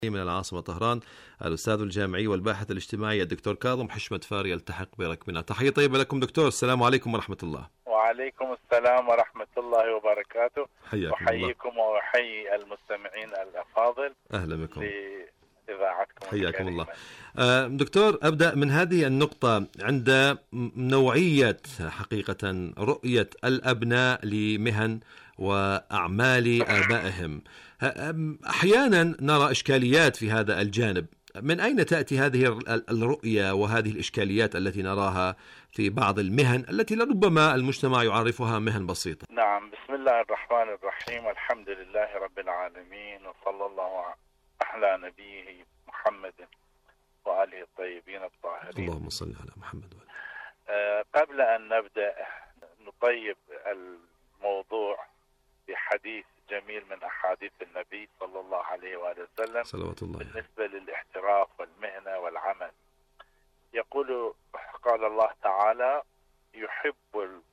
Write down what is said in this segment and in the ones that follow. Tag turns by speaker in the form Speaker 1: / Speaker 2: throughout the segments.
Speaker 1: من العاصمة طهران الأستاذ الجامعي والباحث الاجتماعي الدكتور كاظم حشمت فاري يلتحق بركبنا. تحية طيبة لكم دكتور، السلام عليكم ورحمة الله.
Speaker 2: وعليكم السلام ورحمة الله وبركاته.
Speaker 1: حياكم
Speaker 2: أحييكم وأحيي المستمعين الأفاضل.
Speaker 1: أهلا بكم
Speaker 2: لإذاعتكم.
Speaker 1: حياكم الله. دكتور، أبدأ من هذه النقطة. عند نوعية حقيقة رؤية الأبناء لمهن وأعمال آبائهم، أحيانا نرى إشكاليات في هذا الجانب. من أين تأتي هذه الرؤية وهذه الإشكاليات التي نراها في بعض المهن التي لربما المجتمع يعرفها مهن بسيطة؟
Speaker 2: نعم، بسم الله الرحمن الرحيم، الحمد لله رب العالمين، وصلى الله على نبيه محمد وآله الطيبين الطاهرين.
Speaker 1: اللهم صل على محمد وآله.
Speaker 2: قبل أن نبدأ نطيب الموضوع بحديث جميل من أحاديث النبي صلى الله عليه وآله وسلم
Speaker 1: صلوات الله
Speaker 2: بالنسبة للاحتراف والمهنة والعمل. قال الله تعالى: يحب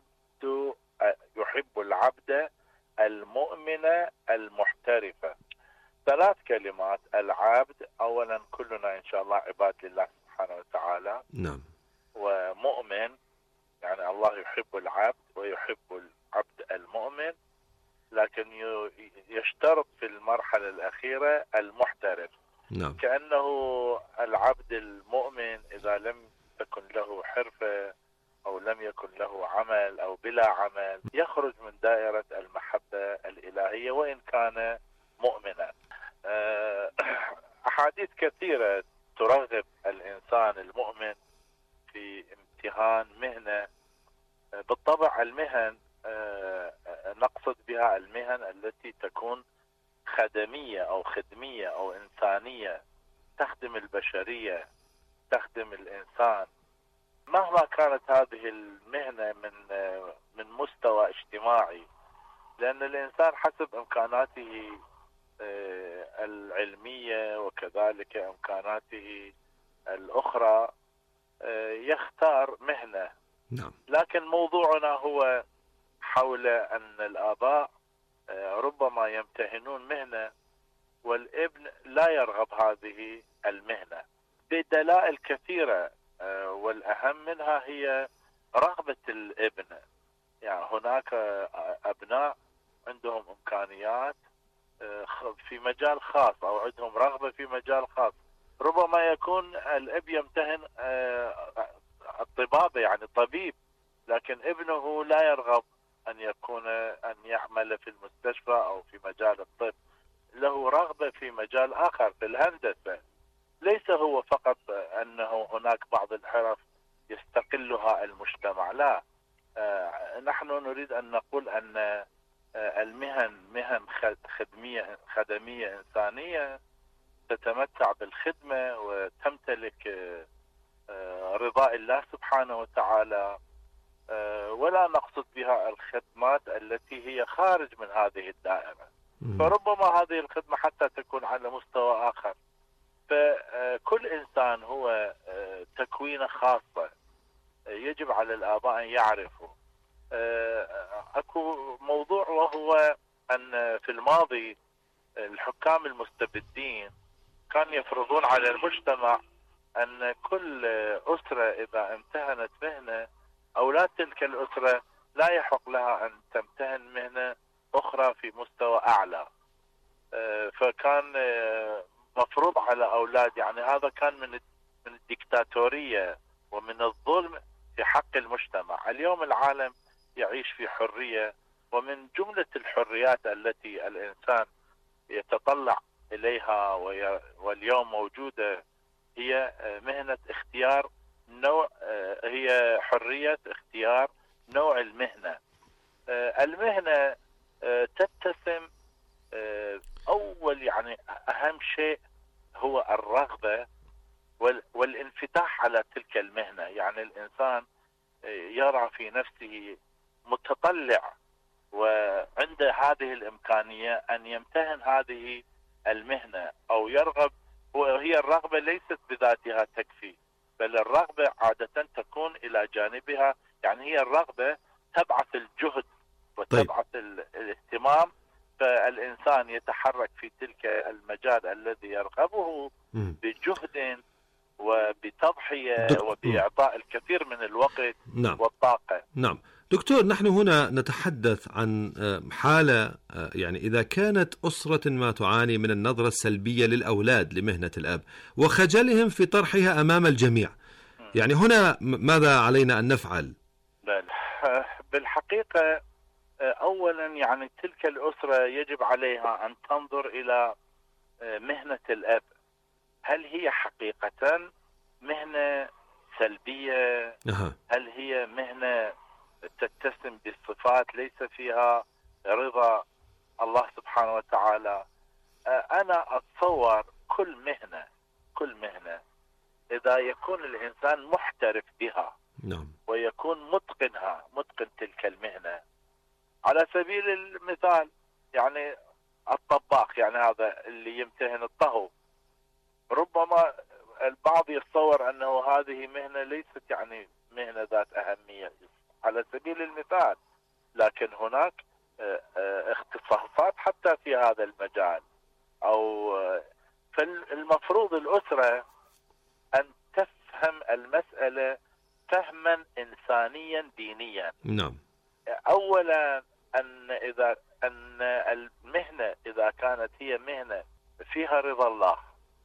Speaker 2: العبد المؤمن المحترف. 3 كلمات: العبد، أولا كلنا إن شاء الله عباد لله سبحانه وتعالى.
Speaker 1: نعم.
Speaker 2: ومؤمن، يعني الله يحب العبد ويحب العبد المؤمن، لكن يشترط في المرحلة الأخيرة المحترف.
Speaker 1: نعم.
Speaker 2: كأنه العبد المؤمن إذا لم تكن له حرفة أو لم يكن له عمل أو بلا عمل يخرج من دائرة المحبة الإلهية وإن كان مؤمنا. أحاديث كثيرة ترغب الإنسان المؤمن في امتهان مهنة. بالطبع المهن نقصد بها المهن التي تكون خدمية أو خدمية أو إنسانية، تخدم البشرية، تخدم الإنسان، مهما كانت هذه المهنة من مستوى اجتماعي، لأن الإنسان حسب إمكاناته العلمية وكذلك إمكاناته الأخرى يختار مهنة.
Speaker 1: نعم.
Speaker 2: لكن موضوعنا هو حول أن الآباء ربما يمتهنون مهنة والابن لا يرغب هذه المهنة بدلائل كثيرة، والأهم منها هي رغبة الابن. يعني هناك أبناء عندهم إمكانيات في مجال خاص أو عندهم رغبة في مجال خاص، ربما يكون الأب يمتهن الطبابة، يعني طبيب، لكن ابنه لا يرغب أن يعمل في المستشفى أو في مجال الطب، له رغبة في مجال آخر في الهندسة. ليس هو فقط أنه هناك بعض الحرف يستقلها المجتمع، لا، نحن نريد أن نقول أن المهن مهن خدمية إنسانية تتمتع بالخدمة وتمتلك رضاء الله سبحانه وتعالى، ولا نقصد بها الخدمات التي هي خارج من هذه الدائرة. فربما هذه الخدمة حتى تكون على مستوى آخر. فكل إنسان هو تكوينه خاصة، يجب على الآباء أن يعرفوا. أكو موضوع وهو أن في الماضي الحكام المستبدين كانوا يفرضون على المجتمع أن كل أسرة إذا امتهنت مهنة، أولاد تلك الأسرة لا يحق لها أن تمتهن مهنة أخرى في مستوى أعلى. فكان مفروض على أولاد، يعني هذا كان من الديكتاتورية ومن الظلم في حق المجتمع. اليوم العالم يعيش في حرية، ومن جملة الحريات التي الإنسان يتطلع إليها واليوم موجودة هي مهنة اختيار نوع، هي حرية اختيار نوع المهنة. المهنة تتسم أول، يعني أهم شيء هو الرغبة والانفتاح على تلك المهنة. يعني الإنسان يرى في نفسه متطلع وعنده هذه الإمكانية أن يمتهن هذه المهنة أو يرغب. وهي الرغبة ليست بذاتها تكفي، بل الرغبة عادة تكون إلى جانبها، يعني هي الرغبة تبعث الجهد وتبعث الاهتمام فالإنسان يتحرك في تلك المجال الذي يرغبه بجهد وبتضحية وبإعطاء الكثير من الوقت والطاقة.
Speaker 1: نعم دكتور، نحن هنا نتحدث عن حالة يعني إذا كانت أسرة ما تعاني من النظرة السلبية للأولاد لمهنة الأب وخجلهم في طرحها أمام الجميع، يعني هنا ماذا علينا أن نفعل؟
Speaker 2: بالحقيقة أولا يعني تلك الأسرة يجب عليها أن تنظر إلى مهنة الأب، هل هي حقيقة مهنة سلبية؟ هل هي مهنة تتسم بالصفات ليس فيها رضا الله سبحانه وتعالى؟ أنا أتصور كل مهنة إذا يكون الإنسان محترف بها ويكون متقن تلك المهنة. على سبيل المثال يعني الطباخ، يعني هذا اللي يمتهن الطهو، ربما البعض يتصور أنه هذه مهنة ليست يعني مهنة ذات أهمية على سبيل المثال، لكن هناك اختصاصات حتى في هذا المجال. فالمفروض الأسرة أن تفهم المسألة فهما إنسانيا دينيا.
Speaker 1: نعم.
Speaker 2: أولا أن المهنة إذا كانت هي مهنة فيها رضا الله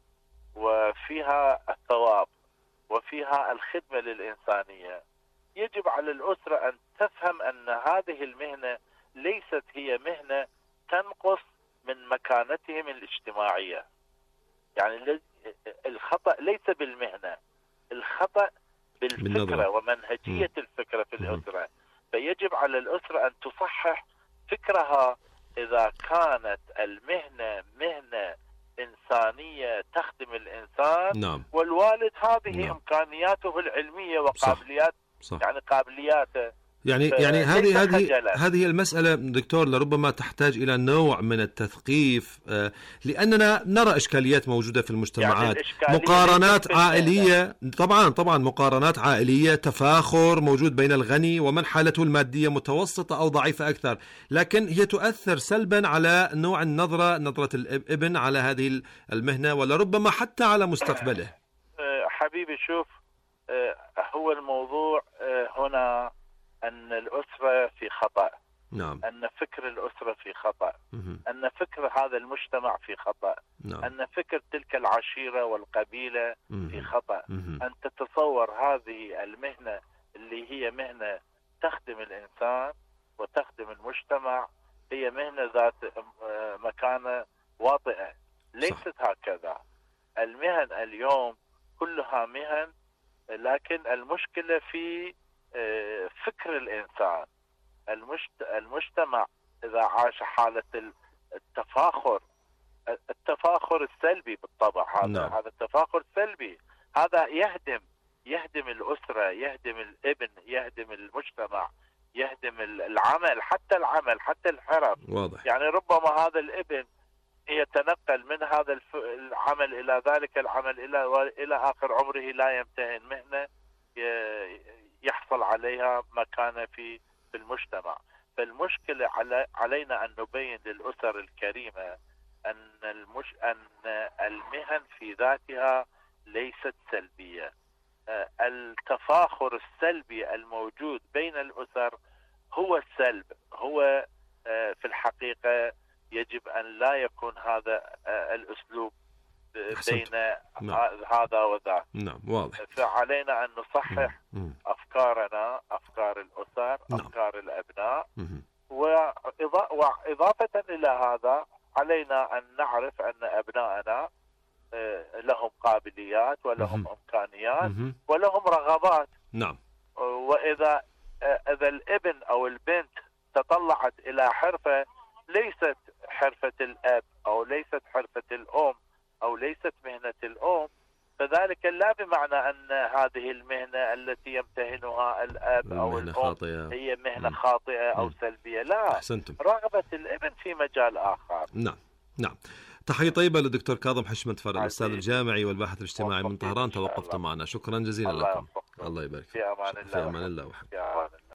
Speaker 2: وفيها الثواب وفيها الخدمة للإنسانية، يجب على الأسرة أن تفهم أن هذه المهنة ليست هي مهنة تنقص من مكانتهم الاجتماعية. يعني الخطأ ليس بالمهنة، الخطأ بالفكرة ومنهجية الفكرة في الأسرة. فيجب على الأسرة أن تصحح فكرها إذا كانت المهنة مهنة إنسانية تخدم الإنسان. والوالد هذه إمكانياته العلمية وقابليات
Speaker 1: صح.
Speaker 2: يعني قابلياته
Speaker 1: يعني هذه المسألة دكتور لربما تحتاج إلى نوع من التثقيف، لأننا نرى إشكاليات موجودة في المجتمعات، يعني مقارنات عائلية، طبعا مقارنات عائلية، تفاخر موجود بين الغني ومن حالته المادية متوسطة أو ضعيفة أكثر، لكن هي تؤثر سلبا على نوع نظرة الابن على هذه المهنة ولربما حتى على مستقبله.
Speaker 2: حبيبي شوف، هو الموضوع هنا أن الأسرة في خطأ.
Speaker 1: نعم.
Speaker 2: أن فكر الأسرة في خطأ. أن فكر هذا المجتمع في خطأ.
Speaker 1: نعم.
Speaker 2: أن فكر تلك العشيرة والقبيلة في خطأ. أن تتصور هذه المهنة اللي هي مهنة تخدم الإنسان وتخدم المجتمع هي مهنة ذات مكانة واطئة. ليست هكذا. المهن اليوم كلها مهن، لكن المشكلة في فكر الإنسان. المجتمع إذا عاش حالة التفاخر السلبي بالطبع، هذا التفاخر السلبي هذا يهدم الأسرة، يهدم الابن، يهدم المجتمع، يهدم العمل، حتى الحرف.
Speaker 1: واضح.
Speaker 2: يعني ربما هذا الابن يتنقل من هذا العمل إلى ذلك العمل إلى آخر عمره لا يمتهن مهنة يحصل عليها مكانة في المجتمع. فالمشكلة علينا أن نبين للأسر الكريمة أن المهن في ذاتها ليست سلبية. التفاخر السلبي الموجود بين الأسر هو السلب، هو في الحقيقة يجب أن لا يكون هذا الأسلوب بين هذا وذاك.
Speaker 1: نعم واضح.
Speaker 2: فعلينا أن نصحح أفكارنا، أفكار الأسر، أفكار الأبناء. وإضافة إلى هذا علينا أن نعرف أن أبنائنا لهم قابليات ولهم إمكانيات ولهم رغبات.
Speaker 1: نعم.
Speaker 2: وإذا الابن أو البنت تطلعت إلى حرفة ليست حرفة الأب أو ليست حرفة الأم أو ليست مهنة الأم، فذلك لا بمعنى أن هذه المهنة التي يمتهنها الأب أو الأم خاطئة. هي مهنة خاطئة أو سلبية. لا،
Speaker 1: أحسنتم.
Speaker 2: رغبة الابن في مجال آخر.
Speaker 1: نعم. تحية طيبة للدكتور كاظم حشمت فرج، الأستاذ الجامعي والباحث الاجتماعي من طهران، توقفت معنا. شكرا جزيلا لكم. الله يبارك.
Speaker 2: في أمان الله.
Speaker 1: في أمان الله.